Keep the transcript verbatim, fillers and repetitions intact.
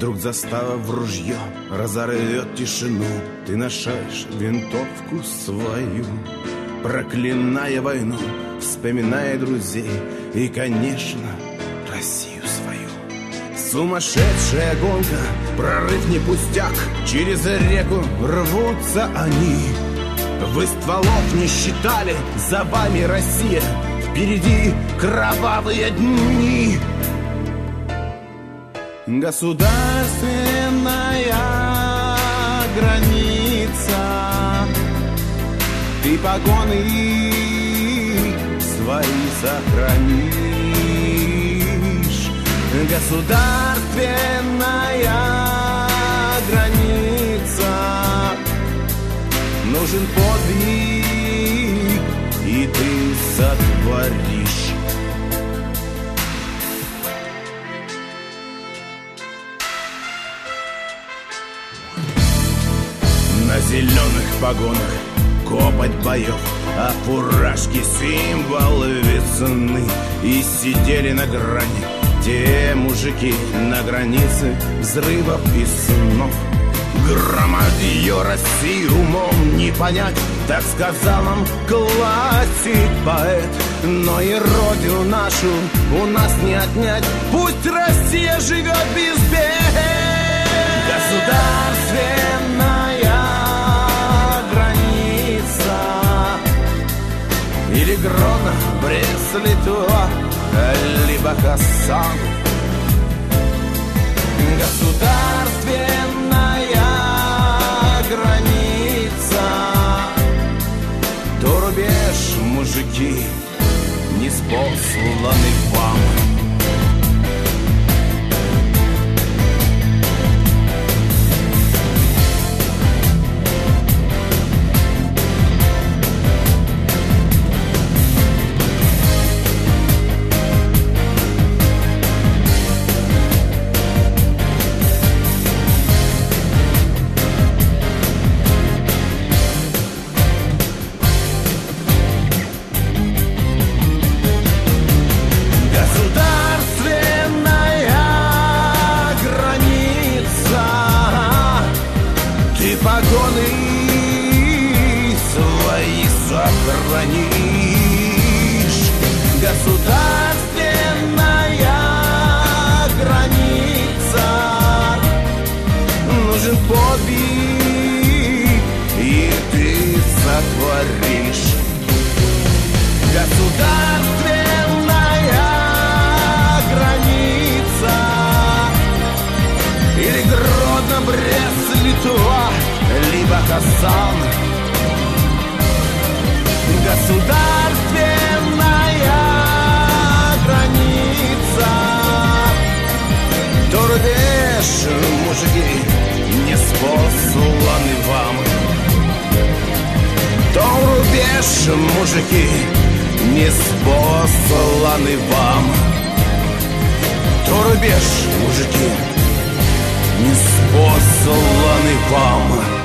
вдруг застава в ружье разорвет тишину. Ты нашаешь винтовку свою, проклиная войну, вспоминая друзей и, конечно, Россию свою. Сумасшедшая гонка, прорыв не пустяк, через реку рвутся они. Вы стволов не считали, за вами Россия, впереди кровавые дни. Государственная граница, ты погоны свои сохранишь. Государственная граница, нужен подвиг, и ты сотворишь. На зеленых погонах копоть боев, а фуражки символ весны. И сидели на грани те мужики на границе взрывов и снов. Громадью России умом не понять, так сказал нам классик-поэт. Но и родину нашу у нас не отнять, пусть Россия живет без бед. Государственная граница, или Гродно, Брест, Литва, либо Хасан. Государственная граница, то рубеж, мужики, ниспосланы вам. Погоны свои сохранишь. Государственная граница, нужен подвиг, и ты сотворишь. Государственная граница, или Гродно, Брест, Литва, либо Хасан. Государственная граница, то рубеж, мужики, ниспосланы вам. То рубеж, мужики, ниспосланы вам. То рубеж, мужики, ниспосланы вам.